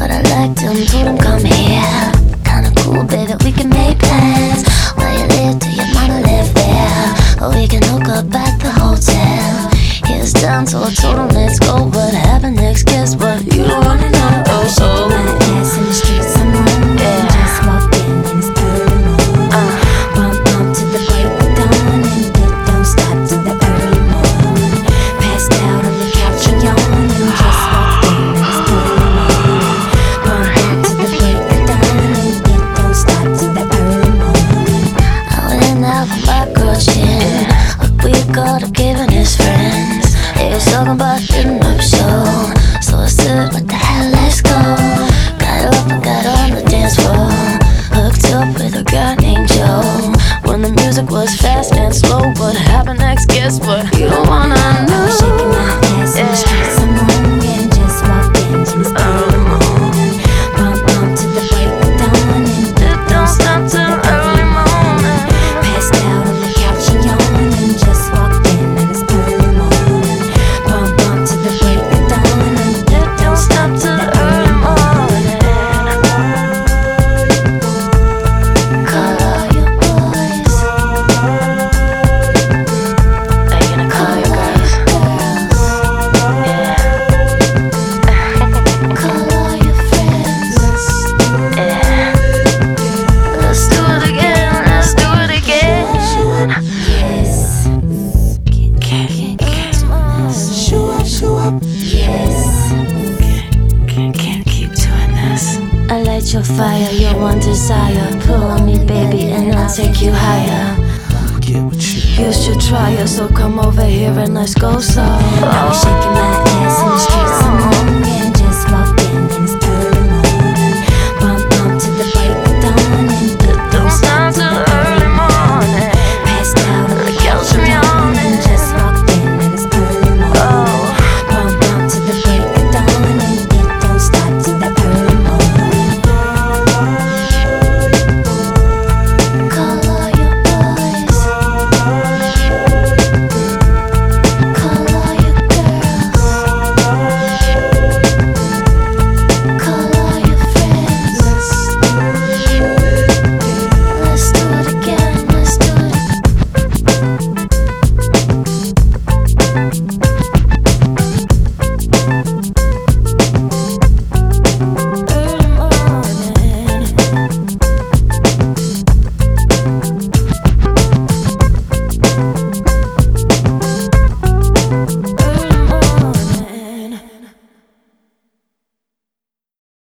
but I liked him, told him come here. Kinda cool, baby, we can make plans. Where you live, do your mama live there? Or we can hook up at the hotel. Here's down, so I told him let's go. What happened next, guess what? You don't wanna know. I was shaking my ass in the streets, I'm on. Yeah. Just walked in and it's early morning. Bump, bump to the break of dawn, and it don't stop to the early morning. Passed out on the couch and yawned, and just walked in and it's early morning. Bump, bump to the break of dawn, and it don't stop to the early morning. I went out with my girl Jen, but we got up giving his friends. They was talking about getting up show, so I said, what the hell, let's go. Got up and got on the dance floor, hooked up with a guy named Joe. When the music was fast and slow, what happened next, guess what? You don't wanna know. I was shaking my ass in the streets, I'm on. And just walked in and it's early morning. Bump, bump to the break of dawn, and It don't stop till early morning. passed out on the couch and yawned, and just walked in and it's early morning. Bump, bump to the break of dawn, and It don't stop till early morning. Call all your boys. Are you gonna call your girls? Yeah. Call all your friends. Yeah. Let's do it again. Let's do it again. yes, Show up. yes. Can't keep doing this. I light your fire, your one desire. Pull on me, baby, and I'll take you higher. You should try it, so come over here and let's go slow. I was shaking my ass in the streets, I'm on.